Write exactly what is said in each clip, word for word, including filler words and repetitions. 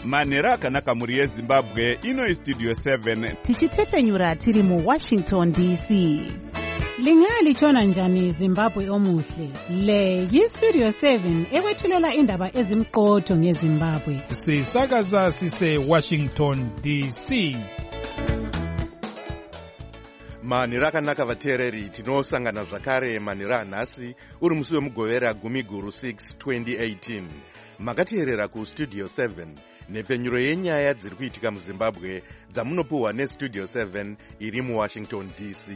manhero akanaka mhuri yezimbabwe. Ino istudio seven tichitefenyura tiri muwashington D C. Lingalitshona njani Zimbabwe omuhle? Le yistudio seven ekwethulela indaba ezimqotho ngeZimbabwe. Sisakaza sise Washington D C. manhero akanaka vateereri, tinosangana zvakare manhero anhasi uri musi wemugovera gumi guru six twenty eighteen. Makateerera kustudio seven nhefenyuro yenyaya dziri kuitika muzimbabwe dzamunopuhwa nestudio seven iri muwashington D C.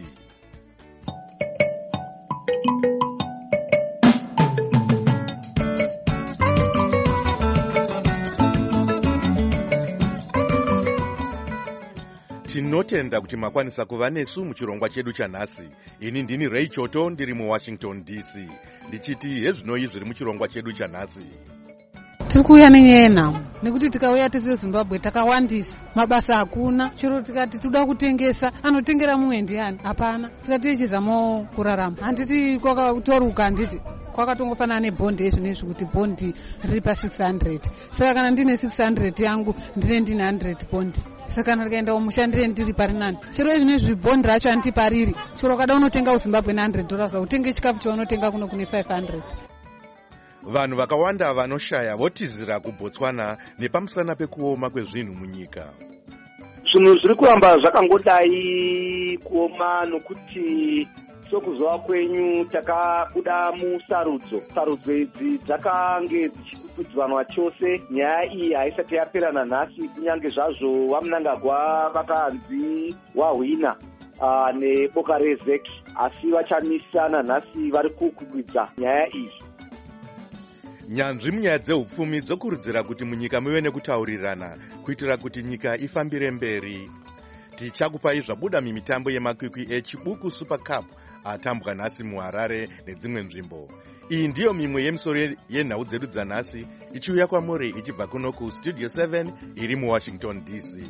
Tinotenda kuti makwanisa kuva nesu muchirongwa chedu chanhasi. Ini ndini Ray Choto ndiri muwashington D C. Ndichiti hezvinoi zviri muchirongwa chedu chanhasi. Tiri kuuya nenyaya yenhamo nekuti tikauya tese Zimbabwe takawandisa, mabasa hakuna. Chero tikati toda kutengesa, anotengera mumwe ndiani? Hapana. Saka tichizamawo kurarama. Handiti kwakatoruka, handiti kwakatongofanana nebhondi ezvinezvi kuti bhondi riri pa six hundred. Saka kana ndine six hundred yangu ndine ndine one hundred bhondi. Saka kana ndikaenda kumushandire ndiri pari nani. Chero ezvinezvi bhondi racho handiti pariri. Chero kada unotenga kuZimbabwe ne one hundred dollars utenge chikafu chaunotenga kuno kune five hundred. Vanhu vakawanda vanoshaya votizira kuBotswana nepamusana pekuoma kwezvinhu munyika. Zvinhu zviri kuramba zvakangodai kuoma nokuti sokuzova kwenyu takabuda musarudzo. Sarudzo idzi dzakange dzichikudzwanwa chose. Nyaya iyi haisati yapera nanhasi, kunyange zvazvo vaMnangagwa vakanzi wahwina uh, neboka rezeki, asi vachamisa nanhasi vari kukwidza nyaya iyi. Nyanzvi munyaya dzeupfumi dzokurudzira kuti munyika muve nekutaurirana kuitira kuti nyika ifambire mberi. Tichakupai zvabuda mimitambo yemakwikwi echibuku Super Cup atambwa nhasi muHarare nedzimwe nzvimbo. Iyi ndiyo mimwe yemisoro yenhau dzedu dzanhasi ichiuya kwamuri ichibva kuno kustudio seven iri muwashington D C.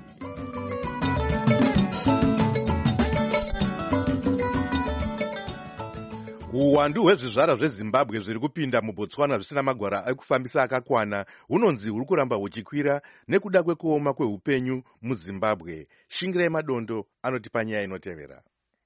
Uwandu hwezvizvara zveZimbabwe zviri kupinda muBotswana zvisina magwara ekufambisa akakwana hunonzi huri kuramba huchikwira nekuda kwekuoma kweupenyu muZimbabwe. Shingirai Madondo anotipa nyaya inotevera.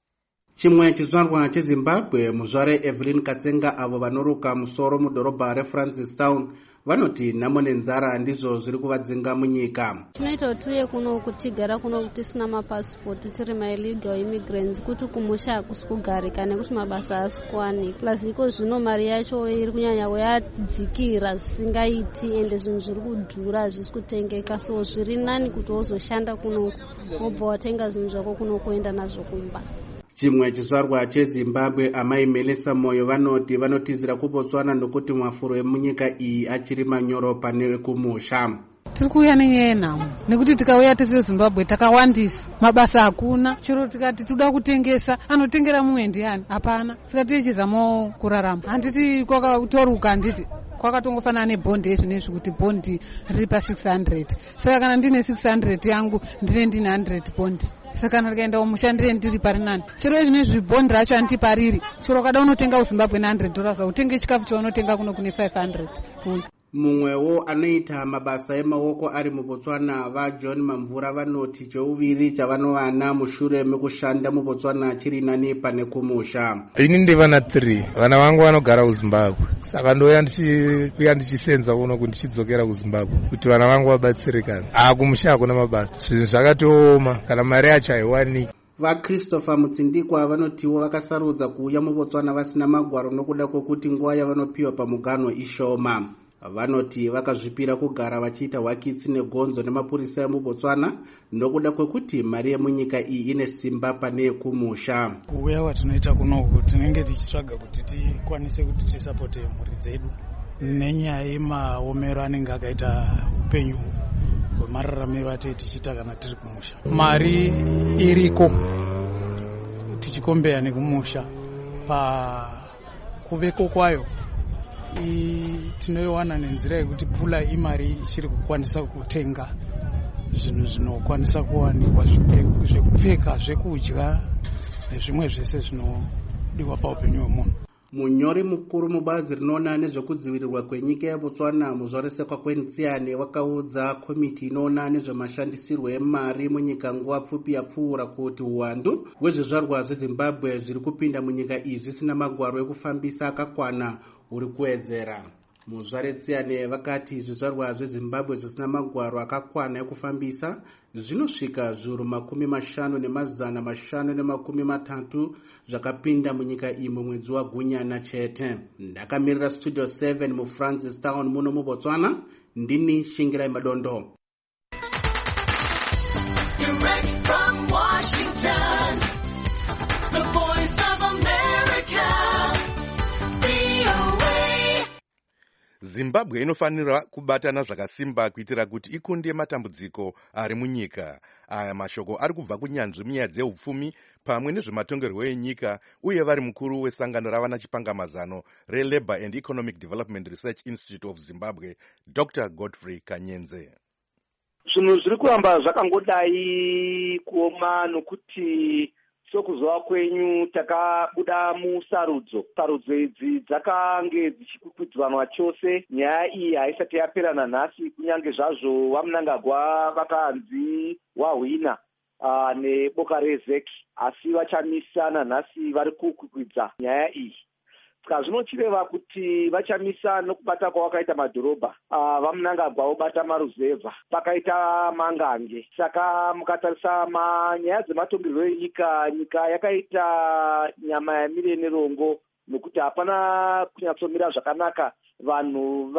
Chimwe chizvarwa cheZimbabwe, muzvare Evelyn Katsenga avo vanoruka musoro mudhorobha reFrancistown vanoti nhamo nenzara ndizvo zviri kuvadzinga munyika. Tinoita kuti uye kuno kutigara kuno kuti tisina mapasipoti tiri ma illegal immigrants, kuti kumusha hakusi kugarika nekuti mabasa haasikuwani. Plus iko zvino mari yacho iri kunyanya yadzikira zvisingaiti ende zvinhu zviri kudhura hazvisi kutengeka, so zviri nani kuti wozoshanda kuno wobva watenga zvinhu zvako kuno kuenda nazvo kumba. Chimwe chizvarwa cheZimbabwe Amai Melesa Moyo vanoti vanotizira kuBotswana nokuti mafuro emunyika iyi achiri manyoro pane ekumusha. Tiri kuuya nenyaya yenhamo nekuti tikauya tese Zimbabwe takawandisa, mabasa hakuna. Chero tikati toda kutengesa, anotengera mumwe ndiani? Hapana. Saka tichizamawo kurarama. Handiti kwakatoruka, handiti kwakatongofanana nebhondi ezvinezvi kuti bhondi riri pa six hundred. Saka kana ndine six hundred yangu ndine ndine one hundred bhondi. Saka kana ndikaenda kumushandire ndiri pari nani. Chero ezvinezvi bhondi racho handiti pariri. Chero kada unotenga kuZimbabwe ne one hundred dollars utenge chikafu chaunotenga kuno kune five hundred bhondi. Mumwewo anoita mabasa emaoko ari muBotswana vaJohn Mamvura vanoti cheuviri chavanovana mushure mekushanda muBotswana chiri nani pane kumusha. Ini ndivana three, vana vangu vanogara kuZimbabwe. Saka ndoya ndichiuya ndichisenza uno kuti ndichidzokera kuZimbabwe kuti vana vangu vabatsirikane. Ah, kumusha hakuna mabasa. Zvinhu zvakatooma kana mari yacho haiwani. VaChristopher Mutsindikwa vanotiwo vakasarudza kuuya muBotswana vasina magwaro nokuda kwokuti nguva yavanopiwa pamuganho ishoma. Vanoti vakazvipira kugara vachiita hwakitsi negonzo nemapurisa emuBotswana nokuda kwekuti mari yemunyika iyi ine simba pane kumusha. Kuuya kwatinoita kunoku tinenge tichitsvaga kuti tikwanise kuti tisapote mhuri dzedu nenyaya yemaomero anenge akaita upenyu hwemararamiro atei tichiita kana tiri kumusha. Mari iriko tichikombeya nekumusha pakuveko kwayo tinoiwana nenzira yekuti pula imari ichiri kukwanisa kutenga zvinhu zvinokwanisa kuwanikwa, zvekupfeka, zvekudya nezvimwe zvese zvinodiwa paupenyu hwemunhu. Munyori mukuru mubazi rinoona nezvekudzivirirwa kwenyika yeBotswana muzvaresekwa kwentsiyane wakaudza komiti inoona nezvemashandisirwo emari munyika nguva pfupi yapfuura kuti uwandu hwezvizvarwa zveZimbabwe zviri kupinda munyika iyi zvisina magwaro ekufambisa akakwana uri kuwedzera. Muzvaretsiyane vakati zvizvarwa zveZimbabwe zvisina magwaro akakwana ekufambisa zvinosvika zviuru makumi mashanu nemazana mashanu nemakumi matatu zvakapinda munyika iyi mumwedzi waGunyana chete. Ndakamirira Studio seven muFrancistown muno muBotswana, ndini Shingirai Madondo. Direct from Washington, the voice of America, V O A. Zimbabwe inofanira kubatana zvakasimba kuitira kuti ikunde matambudziko ari munyika. Aya mashoko ari kubva kunyanzvi munyaya dzeupfumi pamwe nezvematongerwo enyika uye vari mukuru wesangano ravana chipangamazano reLabour and Economic Development Research Institute of Zimbabwe, Doctor Godfrey Kanyenze. Zvinhu zviri kuramba zvakangodai kuoma nokuti sokuzova kwenyu takabuda musarudzo. Sarudzo idzi dzakange dzichikwikwidzwanwa chose. Nyaya iyi haisati yapera nanhasi, kunyange zvazvo vamunangagwa vakanzi wahwina uh, neboka reZEC, asi vachamisa nanhasi vari kukwikwidza nyaya iyi. Ska zvinochireva kuti vachamisa nokubata kwavakaita madhorobha. Uh, vamunangagwa vobata maruzevha, pakaita mangange. Saka mukatarisa manyaya dzematongerwo enyika, nyika yakaita nyama yamire nerongo nokuti hapana kunyatsomira zvakanaka. Vanhu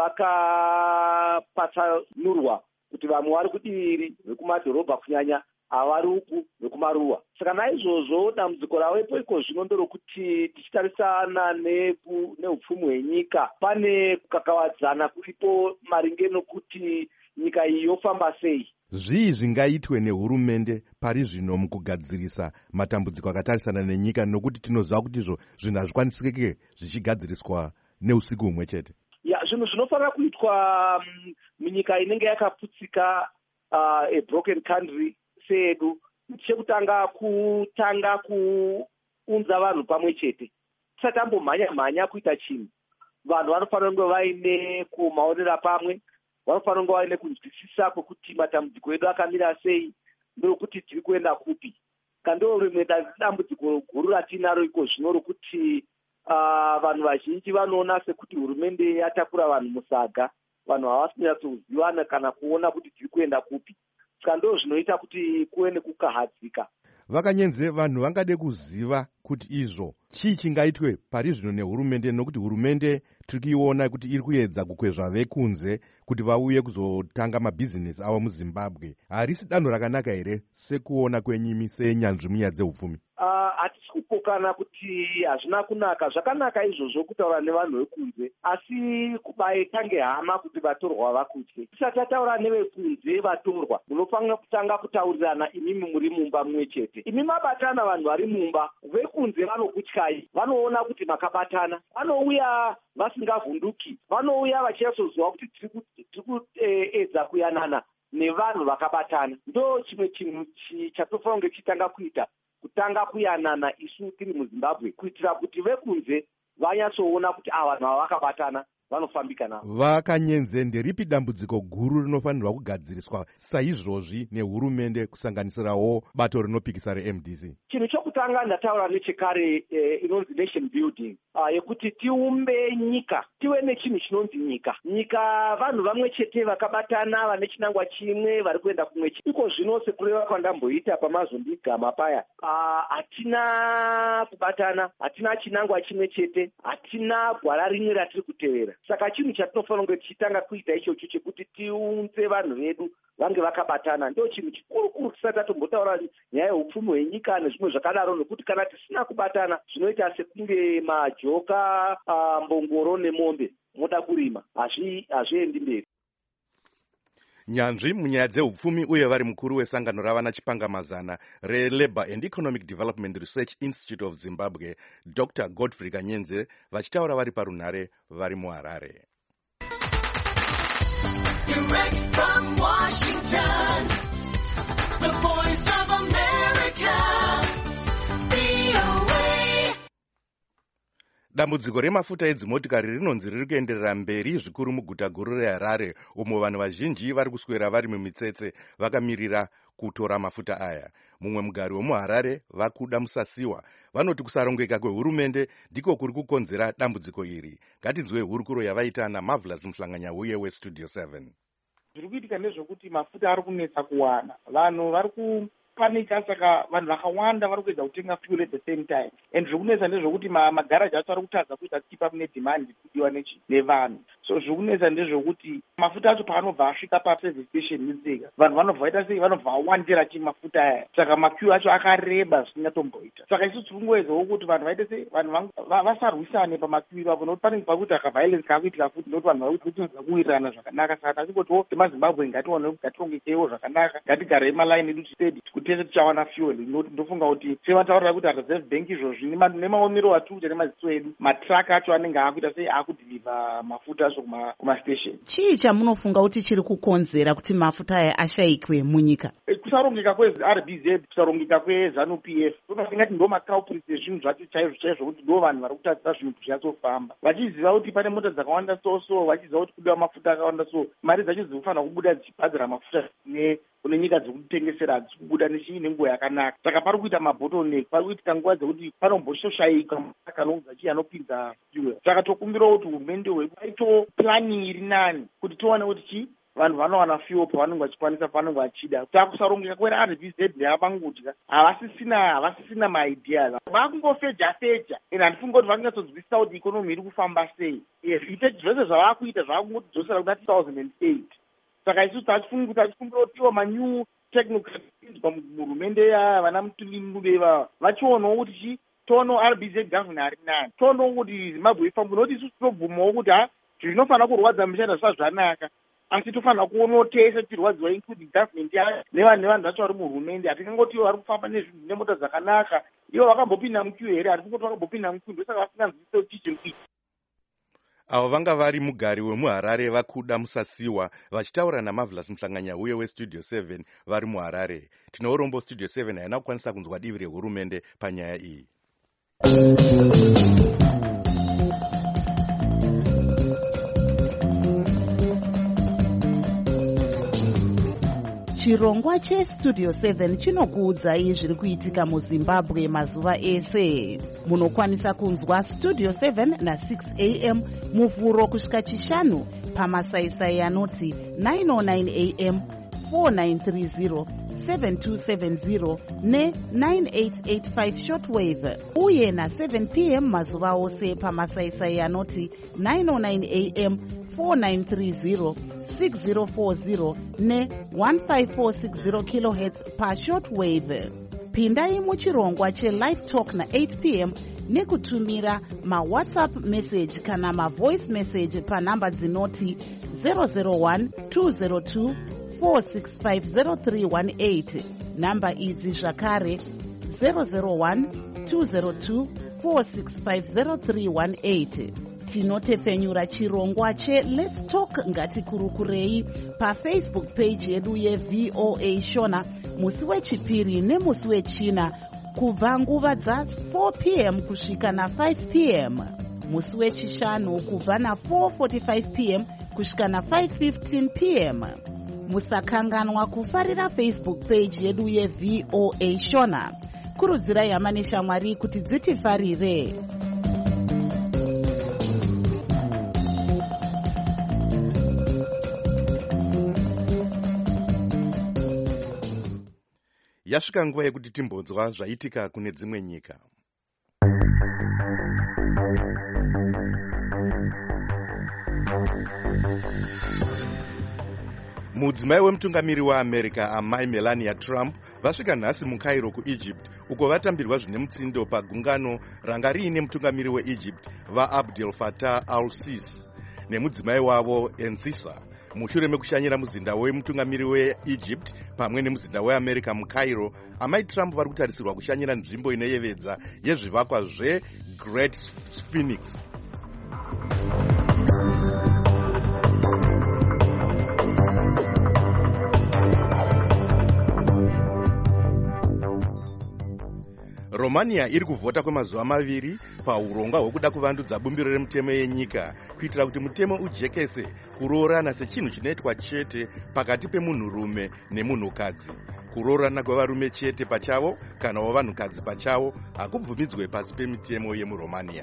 vakapatsanurwa kuti vamwe vari kudiviri vekumadhorobha kunyanya, havari uku vekumaruwa. Saka naizvozvo dambudziko ravepo iko zvino nderokuti tichitarisana neupfumi hwenyika, pane kukakavadzana kuripo maringe nokuti nyika iyi yofamba sei. Zvii zvingaitwe nehurumende pari zvino mukugadzirisa matambudziko akatarisana nenyika, nokuti tinoziva kuti izvo zvinhu hazvikwanisike zvichigadziriswa neusiku humwe chete? Ya, zvinhu zvinofanira kuitwa munyika inenge yakaputsika, uh, a broken country sedu, chekutanga kutanga kuunza vanhu pamwe chete. Tisati tambomhanya mhanya kuita chinhu. Vanhu vanofanira kunge vaine kumaonera pamwe, vanofanira kunge vaine kunzwisisa kwekuti matambudziko edu akamira sei, ndokuti tiri kuenda kupi. Kandoo rimwe dambudziko guru ratinaro iko zvino rokuti uh, vanhu vazhinji vanoona sekuti hurumende yatakura vanhu musaga. Vanhu havasi kunyatsozivana kana kuona kuti tiri kuenda kupi. Skando zvinoita kuti kuwe nekukahadzika. Vakanyenze vanhu vangade kuziva kuti izvo chii chingaitwe pari zvino nehurumende, nokuti hurumende tiri kuiona kuti iri kuedza kukwezva vekunze kuti vauye kuzotanga mabhizinesi avo muZimbabwe. Harisi danho rakanaka here sekuona kwenyimi senyanzvi munyaya dzeupfumi? Hatisi uh, kupokana kuti hazvina kunaka. Zvakanaka izvozvo kutaura nevanhu vekunze, asi kubaitange hama kuti vatorwa vakutye. Tisati tataura nevekunze vatorwa, munofanira kutanga kutaurirana imimi muri mumba mumwe chete. Imi mabatana vanhu vari mumba, vekunze vanokutyai, vanoona kuti makabatana, vanouya vasingavhunduki, vanouya vachiyatsoziva kuti tiri kuedza kuyanana nevanhu vakabatana. Ndo chimwe chinhu chatofanira kunge chitanga kuita, kutanga kuyanana isu tiri muZimbabwe, kuitira kuti vekunze vanyatsoona kuti ava vanhu ava vakabatana vanofambika navo. Vakanyenze, nderipi dambudziko guru rinofanirwa kugadziriswa saizvozvi nehurumende kusanganisirawo bato rinopikisa reM D C? Chinhu chokutanga ndataura nechekare eh, inonzi nation building, uh, yekuti tiumbe nyika, tive nechinhu chinonzi nyika. Nyika vanhu vamwe chete vakabatana, vane chinangwa chimwe, vari kuenda kumwe chete. Iko zvino sekureva kwandamboita pamazondigama paya, hatina uh, kubatana, hatina chinangwa chimwe chete, hatina gwara rimwe ratiri kutevera. Saka chinhu chatinofanira kunge tichitanga kuita ichocho chekuti tiunze vanhu vedu vange vakabatana. Ndo chinhu chikuru kuru tisati tatombotaura nyaya yeupfumi hwenyika nezvimwe zvakadaro, nokuti kana tisina kubatana zvinoita sekunge majoka, uh, mbongoro nemombe moda kurima, hazviendi mberi. Nyanzvi munyaya dzeupfumi uye vari mukuru wesangano ravana chipangamazana reLabour and Economic Development Research Institute of Zimbabwe, Doctor Godfrey Kanyenze, vachitaura vari parunhare vari muHarare. Direct from Washington, the voice of America, V O A. Dambudziko remafuta edzimotikari rinonzi riri kuenderera mberi zvikuru muguta guru reHarare, umo vanhu vazhinji vari kuswera vari mumitsetse vakamirira kutora mafuta aya. Mumwe mugari wemuHarare, Vakuda Musasiwa, vanoti kusarongeka kwehurumende ndiko kuri kukonzera dambudziko iri. Ngatinzwe hurukuro yavaita naMarvelous Muhlanganyauye weStudio seven. Zviri kuitika ndezvekuti mafuta ari kunetsa kuwana, vanhu vari kupanika, saka vanhu vakawanda vari kuedza kutenga fuel at the same time, and zviri kunetsa ndezvekuti magaraji acho ari kutadza kuita keep up nedemand kudiwa nevanhu. So zviri kunetsa ndezvekuti mafuta acho paanobva asvika paservice station netsika, vanhu vanobva vaita sei, vanobva vawandira chi mafuta aya, saka maqueue acho akareba zvisingatomboita. Saka isu tiri kungoedzawo kuti vanhu vaite sei, vanhu vasarwisane pamaqueue ipapo, nokuti panenge pakuita kaviolence kakuitika futi, nokuti vanhu vari kutinza kuwirirana zvakanaka. Saka tasingotiwo semaZimbabwe ngatione ngatirongekeiwo zvakanaka, ngatigarei malaini edu tisedi kutese tichawana fuel. Ndofunga kuti sevataurira kuti reserve bank izvozvi nemaomero atiri kuita nemaziso edu, matraka acho anenge akuita sei akudhilivha mafuta acho kumastation. Chii chamunofunga kuti chiri kukonzera kuti mafuta aya ashayikwe munyika? Kusarongeka kweR B Z, kusarongeka kweZanu P F, tingati ndo maculprits ezvinhu zvacho chaizvo chaizvo, kuti ndo vanhu vari kutadzisa zvinhu kuti zvinyatsofamba, vachiziva kuti pane mota dzakawanda so so, vachiziva kuti kudiwa mafuta akawanda so, mari dzacho dzinofanira kubuda dzichibhadhara mafuta kune nyika dzekutengesera hadzisi kubuda nechii nenguva yakanaka. Saka pari kuita mabottleneck, pari kuitika nguva dzekuti panomboshoshaika akanonza chii anopinza fuel. Saka tokumbirawo kuti hurumende hwedu aito planning iri nani kuti tione kuti chii vanhu vanowana fuel pavanenge vachikwanisa pavanenge vachida. Takusarongeka kweR B Z ndeyavangutya, havasisina havasisina maideas, vakungofeja feja, ende handifungi kuti vakanyatsonzwisisa kuti ikonomi iri kufamba sei. Zvese zvavakuita zvavakungotidzosera kuna two thousand eight. Saka isu tachifunga kuti tachikumbira kuti iwo manew technocrats pahurumende yavana Mutuli vava vachionawo kuti chi tono R B Z governor ari nani, tono kuti Zimbabwe ifambo, nokuti isu tinobvumawo kuti ha zvinofanira kurwadza mishana zvisa zvanaka, asi tofanira kuonawo tese tirwadziwa including government yayo nevanhu nevanhu vacho vari muhurumende. Hatingangoti ivo vari kufamba nezvinhu nemota zvakanaka, ivo vakambopinda muqueue here, hatikungoti vakambopinda muqueue, ndosaka vasinganzwisise kuti chii chiri kuitika. Avo vanga vari mugari wemuHarare Vakuda Musasiwa vachitaura naMarvelous Muhlanganyauye weStudio seven vari muHarare. Tinourombo Studio seven haina kukwanisa kunzwa divi rehurumende panyaya iyi. Chirongwa cheStudio seven chinokuudzai zviri kuitika muZimbabwe mazuva ese. Munokwanisa kunzwa Studio seven na six a m muvhuro kusvika chishanu pamasaisai anoti nine oh nine a m, four nine three zero, seven two seven zero ne nine eight eight five shortwave, uye na seven p m mazuva ose pamasaisai anoti nine oh nine a m, four nine three zero, six zero four zero ne one five four six zero kilohertz pa shortwave. Pindai muchirongwa cheLive Talk na eight p m nekutumira mawhatsapp message kana mavoice message panhamba dzinoti zero zero one two zero two four six five zero three one eight, namba idzi zvakare zero zero one two zero two four six five zero three one eight. Tinotefenyura chirongwa che Let's Talk Ngatikurukurei paFacebook page yedu yeV O A Shona musi wechipiri nemusi wechina kubva nguva dza four p m kusvika na five p m, musi wechishanu kubva na four forty-five p m kusvika na five fifteen p m. Musakanganwa kufarira Facebook page yedu yeV O A Shona. Kurudzirai hama neshamwari kuti dzitifarire. Yasvika nguva yekuti timbonzwa zvaitika kune dzimwe nyika. Mudzimai wemutungamiri weAmerica amai Melania Trump vasvika nhasi muCairo kuEgypt, uko vatambirwa zvine mutsindo pagungano ranga riine mutungamiri weEgypt vaAbdel Fattah al-Sisi nemudzimai wavo Ensisa. Mushure mekushanyira muzinda wemutungamiri weEgypt pamwe nemuzinda weAmerica muCairo, amai Trump vari kutarisirwa kushanyira nzvimbo inoyevedza yezvivakwa zveGreat Phoenix. Romania iri kuvhota kwemazuva maviri paurongwa hwekuda kuvandudza bumbiro remutemo yenyika kuitira kuti mutemo ujekese kuroorana sechinhu chinoitwa chete pakati pemunhurume nemunhukadzi. Kuroorana kwevarume chete pachavo kana wavanhukadzi pachavo hakubvumidzwe pasi pemitemo yemuromania.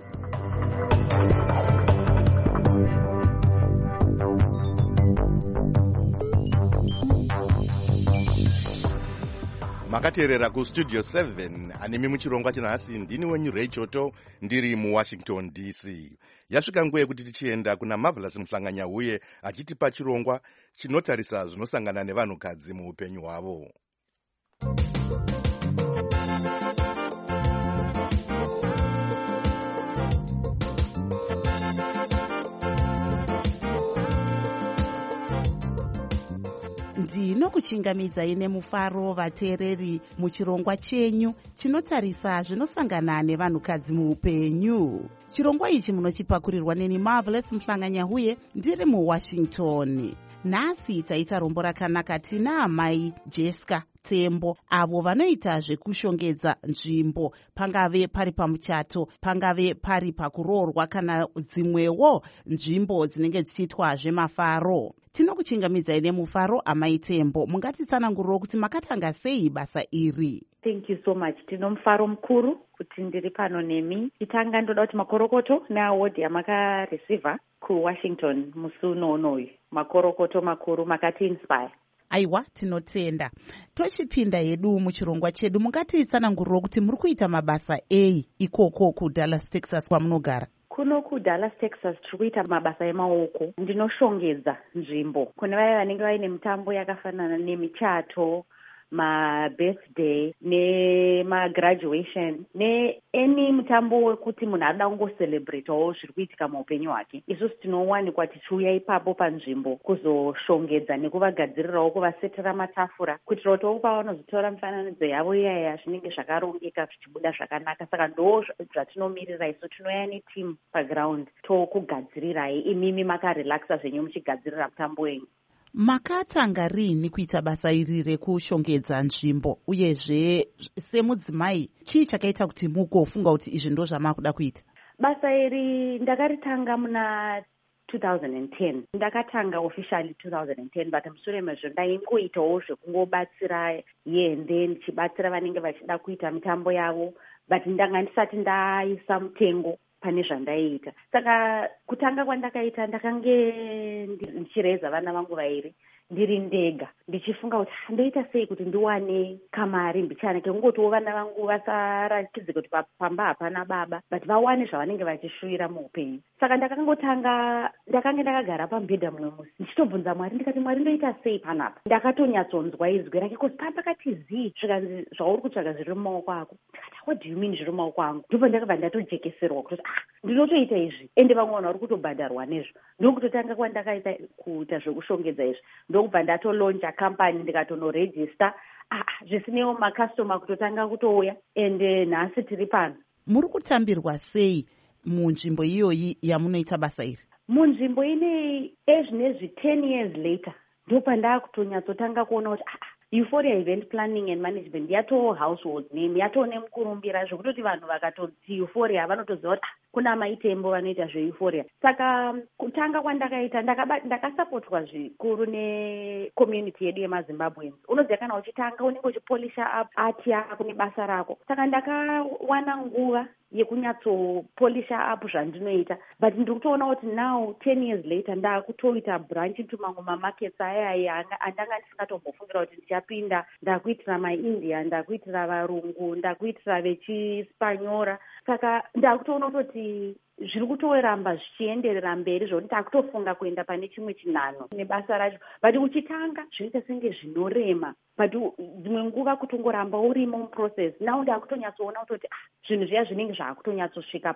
Makateerera kustudio seven anemi muchirongwa chinhasi. Ndini wenyu Ray Choto ndiri muWashington D C. Yasvika nguva yekuti tichienda kuna Marvelous Mhlanganyahuye achitipa chirongwa chinotarisa zvinosangana nevanhukadzi muupenyu hwavo. ndinokuchingamidzai nemufaro vateereri muchirongwa chenyu chinotarisa zvinosangana nevanhukadzi muupenyu. Chirongwa ichi munochipakurirwa neni Marvelous Mhlanganyahuye ndiri muWashington. Nhasi taita rombo rakanaka tina amai Jessica Tembo avo vanoita zvekushongedza nzvimbo, pangave pari pamuchato, pangave pari pakuroorwa kana dzimwewo nzvimbo dzinenge dzichiitwa zvemafaro. Tinokuchingamidzai nemufaro amai Tembo. Mungatitsananguriro kuti makatanga sei basa iri? Thank you so much. Tino mufaro mukuru kuti ndiri pano nemi. Chitanga ndoda kuti makorokoto neaward yamakareceiva kuWashington musi unonoyu. Makorokoto makuru makati inspire. Aiwa, tinotenda. Tochipinda hedu muchirongwa chedu, mungatitsananguriro kuti muri kuita mabasa ei ikoko kuDallas, Texas kwamunogara? Kuno kuDallas, Texas tiri kuita mabasa emaoko. Ndinoshongedza nzvimbo kune vaya vanenge vaine mitambo yakafanana nemichato, ma-birthday nema-graduation ne-any mutambo wekuti munhu anoda kungocelebratawo zviri kuitika muupenyu hwake. Isusu tinowanikwa tichiuya ipapo panzvimbo kuzoshongedza nekuvagadzirirawo kuvasetera matafura kuitira kuti pavanozotora mifananidzo yavo iyaya zvinenge zvakarongeka zvichibuda zvakanaka. Saka ndo zvatinomirira isu. Tinouya netimu paground tokugadzirirai imimi makarelaxa zvenyu muchigadzirira mutambo wenyu. Makatanga rini kuita basa iri rekushongedza nzvimbo, uyezve semudzimai chii chakaita kuti mugofunga kuti izvi ndo zvamakuda kuita? Basa iri ndakaritanga muna two thousand ten. Ndakatanga officially two thousand ten, but mushure mezvo ndaingoitawo zvekungobatsira yende ndichibatsira vanenge vachida kuita mitambo yavo, but ndanga ndisati ndaisa mutengo pane zvandaiita. Saka kutanga kwandakaita ndakange ndichireza vana vangu vairi ndiri ndega, ndichifunga kuti ndoita sei kuti ndiwane kamari mbichana kekungotiwo vana vangu vasarakidze kuti pamba hapana baba, but vawane zvavanenge vachishuvira muupenyu. Saka ndakangotanga ndakange ndakagara pamubhedha mumwe musi ndichitobvunza Mwari, ndikati Mwari ndoita sei panapa? Ndakatonyatsonzwa izwi rake kuti papakati zii zvikanzi zvauri kutsvaga zviri mumaoko ako. Ndikati what do you mean zviri mumaoko angu? Ndipo ndakabva ndatojekeserwa kuti ah ndinotoita izvi ende vamwe vanhu vari kutobhadharwa nezvo. Ndokutotanga kwandakaita kuita zvekushongedza izvi. Ndokubva ndatolonja kampani ndikatonorejista. Ah, zvisinewo makastoma kutotanga kutouya ende nhasi tiri pano. Muri kutambirwa sei munzvimbo iyoyi yamunoita basa iri? Munzvimbo ine ezvinezvi ten years later ndopandakutonyatsotanga kuona kuti ah Euphoria Event Planning and Management yatoo household name, yatoo nemukurumbira zvekutoti vanhu vakatoti Euphoria vanotoziva kuti ah kuna maitembo vanoita zveEuphoria. Saka kutanga kwandakaita ndakasapotwa zvikuru necommunity yedu yemaZimbabweans. Unoziva kana uchitanga unenge uchipolisha up art yako nebasa rako. Saka ndakawana nguva yekunyatsopolisha up zvandinoita, but ndiri kutoona kuti now ten years later ndakutoita branch into mamwe mamarkets aya andanga ndisingatombofungira kuti ndichapinda. Ndakuitira maindia, ndakuitira varungu, ndakuitira vechispanyora. Saka ndakutoona kuti zviri kutoramba zvichienderera mberi zvokuti takutofunga kuenda pane chimwe chinhano nebasa racho, but uchitanga zvinoita senge zvinorema, but dzimwe nguva kutongoramba urimo muprocess. Now ndakutonyatsoona kutoti ah zvinhu zviya zvinenge zvaakutonyatsosvika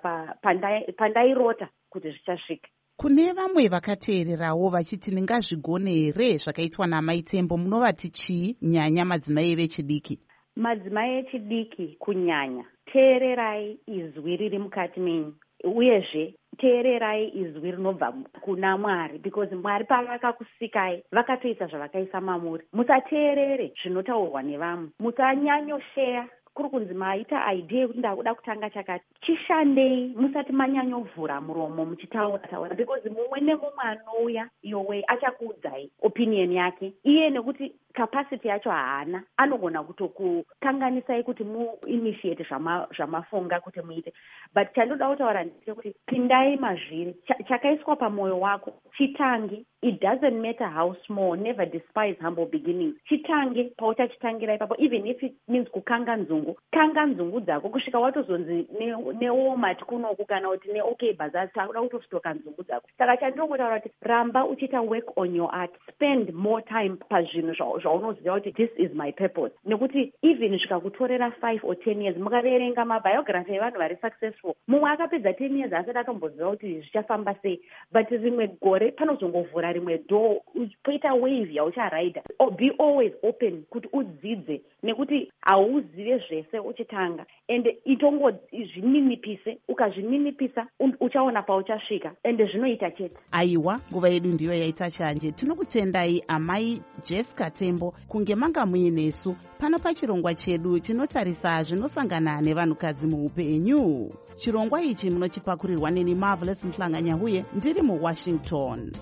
pandairota kuti zvichasvika. Kune vamwe vakateererawo vachiti ndingazvigone here zvakaitwa naMai Tembo, munovati chii nyanya madzimai vechidiki? Madzimai echidiki kunyanya, teererai izwi riri mukati menyu, uyezve teererai izwi rinobva kuna Mwari, because Mwari pavakakusikai vakatoisa zvavakaisa mamuri. Musateerere zvinotaurwa nevamwe, musanyanyosheya kuri kunzi maita idea yekuti ndakuda kutanga chakati, chishandei musati manyanyovhura muromo muchitaura taura, because mumwe nemumwe anouya your way achakuudzai opinion yake iye, nekuti capacity yacho haana, anogona kutokukanganisai kuti muinitiate zvamafunga kuti muite. But chandoda kutaura ndechekuti pindai mazviri, chakaiswa pamwoyo wako chitange. It doesn't matter how small, never despise humble beginnings. Chitange pauchachitangira ipapo, even if it means kukanga nzungu, kanga nzungu dzako kusvika watozonzi neomati kunoku kana kuti ne okay bazazi takuda kutostoka nzungu dzako. Saka chandinotaura kuti ramba uchita work on your art, spend more time pazvinhu zvaunoziva kuti this is my purpose. Nekuti even zvikakutorera five or ten years, mukaverenga mabiography evanhu vari successful, mumwe akapedza ten years asati atomboziva kuti zvichafamba sei, but rimwe gore panozongovhura rimwe door, poita wave yaucharaida. Be always open kuti udzidze, nekuti hauzive zvese uchitanga, and itongo zvininipise. Ukazvininipisa uchaona pauchasvika, and zvinoita chete. Aiwa, nguva yedu ndiyo yaita chanje. Tinokutendai amai Jessica Tembo kunge manga muinesu pano pachirongwa chedu chinotarisa zvinosangana nevanhukadzi muupenyu. Chirongwa ichi munochipakurirwa neni Marvelous Mhlanganyahuye ndiri muWashington.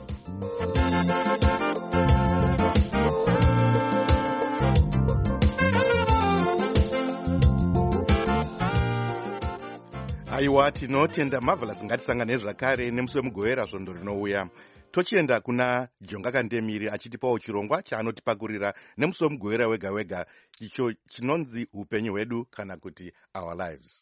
Aiwa, tinotenda Marvelous. Ngatisangane zvakare nemusi wemugovera zvondo rinouya. Tochienda kuna Jonga Kandemiri achitipawo chirongwa chaanotipakurira nemusi wemugovera wega wega, icho chinonzi upenyu hwedu kana kuti our lives.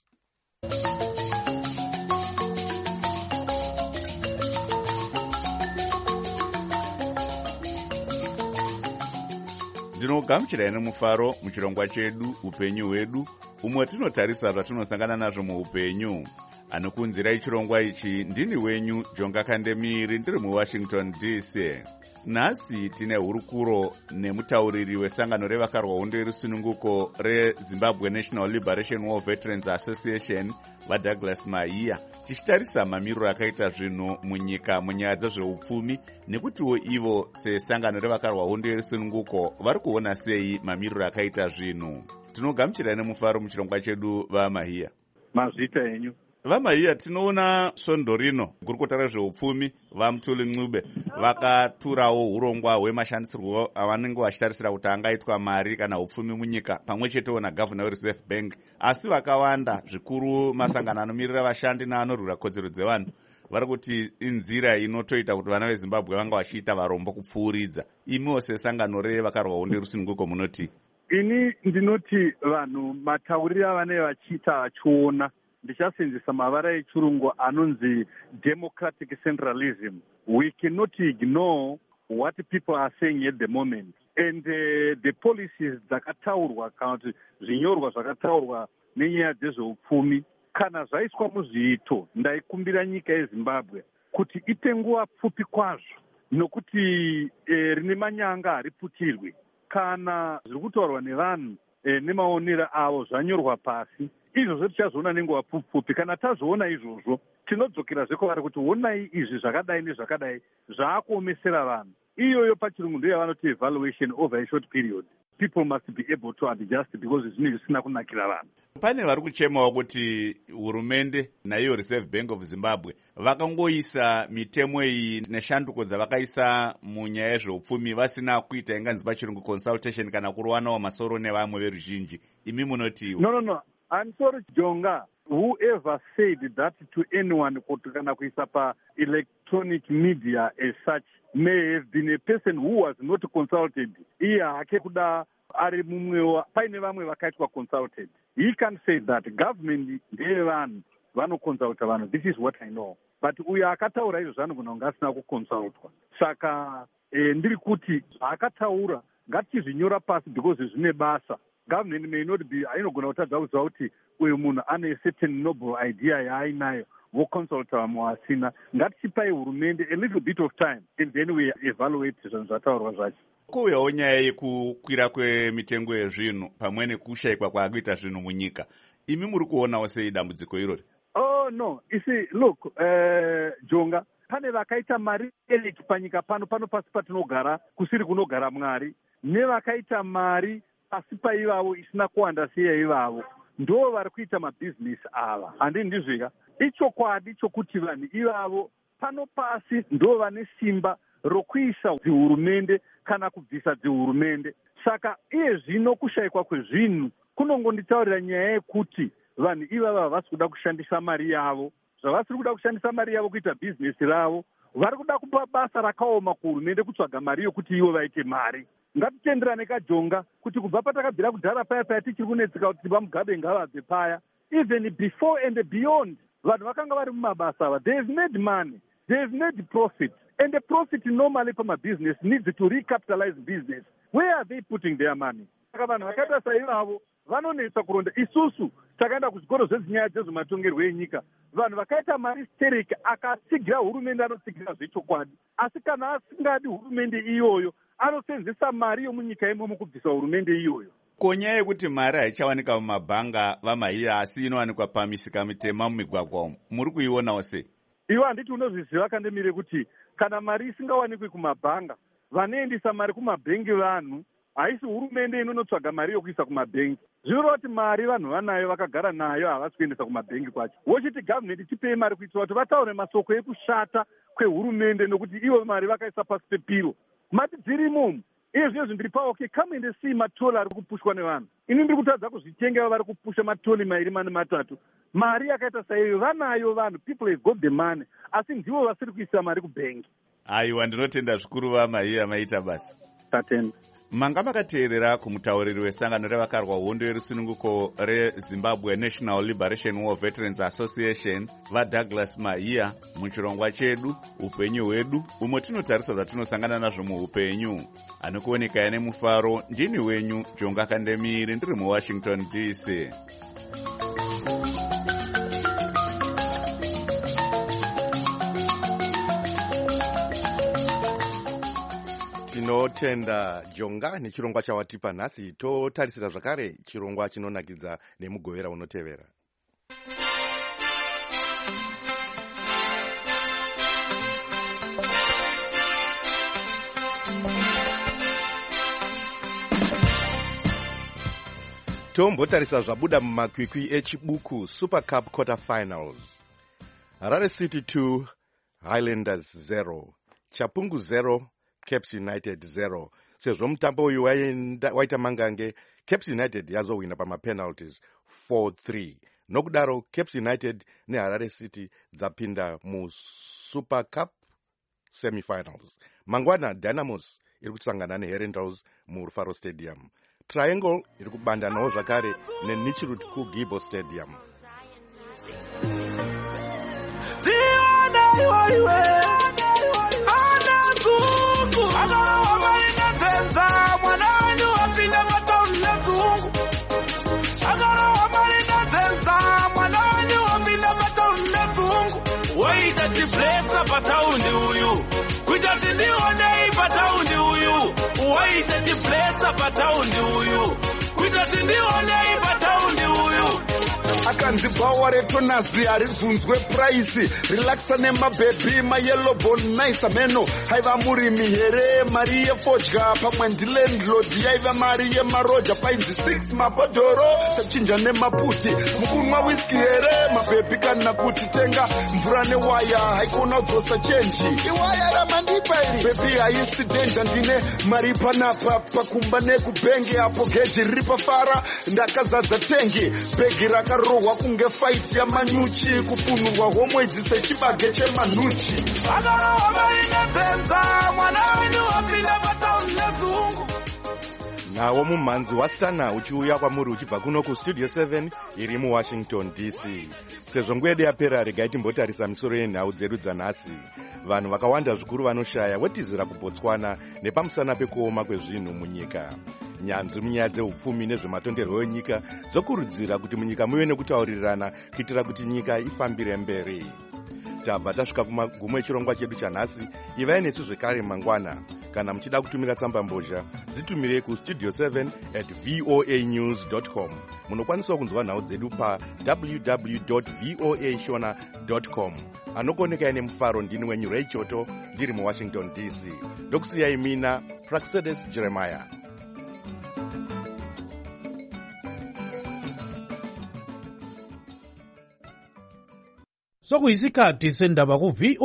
Ndinogamuchirai nemufaro muchirongwa chedu upenyu hwedu, umwe tinotarisa zvatinosangana nazvo muupenyu. Anokunzirai chirongwa ichi ndini wenyu Jonga Kandemiri, ndiri muWashington D C. Nhasi tine hurukuro nemutauriri wesangano revakarwa hondo yerusununguko reZimbabwe National Liberation War Veterans Association vaDouglas Mahiya, tichitarisa mamiriro akaita zvinhu munyika munyaya dzezveupfumi, nekutiwo ivo sesangano revakarwa hondo yerusununguko vari kuona sei mamiriro akaita zvinhu. Tinogamuchirai nemufaro muchirongwa chedu vaMahiya. Mazita enyu. VaMahiya, tinoona svondo rino gurukota zveupfumi vaMutuli Ncube vakaturawo urongwa hwemashandisirwo avanenge vachitarisira kuti angaitwa mari kana upfumi munyika, pamwe chetewo nagavhuna weReserve Bank. Asi vakawanda zvikuru masangano anomirira vashandi neanorwira kodzero dzevanhu vari kuti inzira inotoita kuti vana veZimbabwe vanga vachiita varombo kupfuuridza. Imiwo sesangano revakarwa hondo yerusununguko munoti? Ini ndinoti vanhu matauriro avanenge vachiita vachiona, ndichasenzesa mavara echirungu anonzi democratic centralism. We cannot ignore what people are saying at the moment, and uh, the policies dzakataurwa kana kuti zvinyorwa zvakataurwa nenyaya dzezveupfumi kana zvaiswa muzviito, ndaikumbira nyika yeZimbabwe kuti ite nguva pfupi kwazvo, nokuti eh, rine manyanga hariputirwi. Kana zviri kutaurwa nevanhu eh, nemaonero avo zvanyorwa pasi, izvozvo tichazoona nenguva pfupi. Kana tazoona izvozvo tinodzokerazve kwavari kuti onai izvi zvakadai nezvakadai zvaakuomesera vanhu. Iyoyo pachirungu ndiyo yavanoti evaluation over a short period. People must be able to adjust because zvinhu zvisina kunakira vanhu. Pane vari kuchemawo kuti hurumende naiyo Reserve Bank of Zimbabwe vakangoisa mitemo iyi neshanduko dzavakaisa munyaya yezveupfumi vasina kuita inganzi pachirungu consultation kana kurowanawo masoro nevamwe veruzhinji. Imi munoti? No, no, no. I'm sorry, Jonga. Whoever said that to anyone kana kuisa pa electronic media as such may have been a person who was not consulted. Iye hake kuda ari mumwe paine vamwe vakaitwa consulted. He can say that government ndeye vanhu vanoconsulta vanhu. This is what I know. But uyo akataura izvo zvanogona kunge asina kuconsultwa. Saka eh, ndiri kuti akataura ngatizvinyora pasi because zvine basa. Government may not be, ainogona kutadza kuziva kuti uyu munhu ane certain noble idea yaainayo voconsulta vamwe vasina. Ngatichipai hurumende a little bit of time and then we evaluate zvinhu zvataurwa zvacho. Kuuyawo nyaya yekukwira kwemitengo yezvinhu pamwe nekushayikwa kwaakuita zvinhu munyika, imi muri kuonawo sei dambudziko irori? Oh no, you see, look, uh, Jonga, pane vakaita mari eleki panyika pano pano pasi patinogara kusiri kunogara Mwari, nevakaita mari pasi paivavo isina kuwanda seya ivavo. ndo vari kuita mabhizinesi ava. Handii ndizvika ichokwadi chokuti vanhu ivavo pano pasi ndo vane simba rokuisa dzihurumende kana kubvisa dzihurumende. Saka iye zvino kushayikwa kwezvinhu kunongonditaurira nyaya yekuti vanhu ivava havasi kuda kushandisa mari yavo. Zvavasiri kuda kushandisa mari yavo kuita bhizinesi ravo, vari kuda kupa basa rakaoma kuhurumende kutsvaga mari yokuti ivo vaite mari. Ngatitenderane kaJonga kuti kubva patakabvira kudhara paya paya tichiri kunetseka kuti vamugabe ngavabve paya, even before and beyond, vanhu vakanga vari mumabasa ava. There is made money, there is made profit, and the profit normally pamabusiness needs to recapitalize business. Where are they putting their money? Saka vanhu vakaita saivavo vanonetsa kuronda. Isusu takaenda kuzvikoro zvezinyaya dzezvematongerwo enyika, vanhu vakaita mari stereki akatsigira hurumende anotsigira zvechokwadi, asi kana asingadi hurumende iyoyo anosenzesa mari yomunyika imomo kubvisa hurumende iyoyo. Konya yekuti mari haichawanika mumabhanga vamahira asi inowanikwa pamisika mitema mumigwagwa umu, muri kuionawo sei? Iwo handiti unozviziva kandemire kuti kana mari isingawanikwi kumabhanga, vanoendesa mari kumabhengi vanhu, haisi hurumende inonotsvaga mari yokuisa kumabhengi. Zvinoreva kuti mari vanhu vanayo vakagara nayo havasi kuendesa kumabhengi kwacho. Wochiti gavhmendi tipei mari kuitira kuti vataure masoko ekushata kwehurumende nokuti ivo mari vakaisa pasi pepiro. Mati dziri imomo. Iye zvinezvi ndiri pa okay, come and see matoli ari kupushwa nevanhu. Ini ndiri kutadza kuzvitenga vari kupusha matoli mairi mane matatu. Mari yakaita saiyo vanayo vanhu, people have got the money, asi ndivo vasiri kuisa mari kubhengi. Aiwa, ndinotenda zvikuru vamahira maita basa. Tatenda. Manga makateerera kumutauriri wesangano revakarwa hondo yerusununguko reZimbabwe National Liberation War Veterans Association vaDouglas Mahia muchirongwa chedu upenyu hwedu, umwe tinotarisa zvatinosangana nazvo muupenyu. Anokuoneka nemufaro ndini wenyu Jonga Kandemiri, ndiri muWashington D C. Tinotenda Jonga nechirongwa chawatipa nhasi. Totarisira zvakare chirongwa chinonakidza nemugovera unotevera. Tombotarisa zvabuda mumakwikwi echibuku Super Cup quarter finals. Harare City two, Highlanders zero, Chapungu zero, Caps United zero. Sezvo mutambo uyu waita mangange, Caps United yazowina pamapenalties four three. Nokudaro Caps United neHarare City dzapinda mu Super Cup semifinals. Mangwana Dynamos iri kusangana neHerendals mu Rufaro Stadium. Triangle iri kubandanawo zvakare neNichirut kuGibo Stadium. Waita chiblesa pataundi uyu kuita tindione pataundi uyu waita chiblesa pataundi uyu kuita tindione pataundi uyu akanzi bhawa retonazi haribvunzwe praisi relaxa nemabhebhi mayellow bone nice ameno haiva murimi here mari yefodya pamwe ndilandlord yaiva mari yemaroja painzi six mabhodhoro sechinja nemaputi mukunwa whisky here mabhebhi kana kuti tenga mvura newaya haikona kudzosa chenji iwaya ramandipa iri bhebhi haisi denja ndine mari panapa pakumba nekubhengi apo geji riri pafara ndakazadza tengi bhegi rakaro kunge fight yamanyuchi kupunurwa homwedzi sechibage chemanuchi akarowa marina tenza mwana wenyu wapinda pataundi nedzungu. Nawo mumhanzi wastana uchiuya kwamuri uchibva kuno kustudio seven iri muWashington D C. Sezvo ngwede yapera regai timbotarisa misoro yenhau dzedu dzanhasi. Vanhu vakawanda zvikuru vanoshaya wetizira kuBotswana nepamusana pekuoma kwezvinhu munyika. Nyanzvi munyaya dzeupfumi nezvematongerwo enyika dzokurudzira kuti munyika muve nekutaurirana kuitira kuti nyika ifambire mberi. Tabva tasvika kumagumo echirongwa chedu chanhasi. Ivai nesu zvekare mangwana. Kana muchida kutumira tsamba mbozha dzitumirei kustudio seven at voa news dot com. Munokwanisa kunzwa nhau dzedu pa w w w dot voa shona dot com. Anokoneka ine mufaro ndini wenyu Ray Choto ndiri muWashington D C. Ndokusiyai mina Praxedes Jeremiah. sokuyisikhathi sendaba ku-V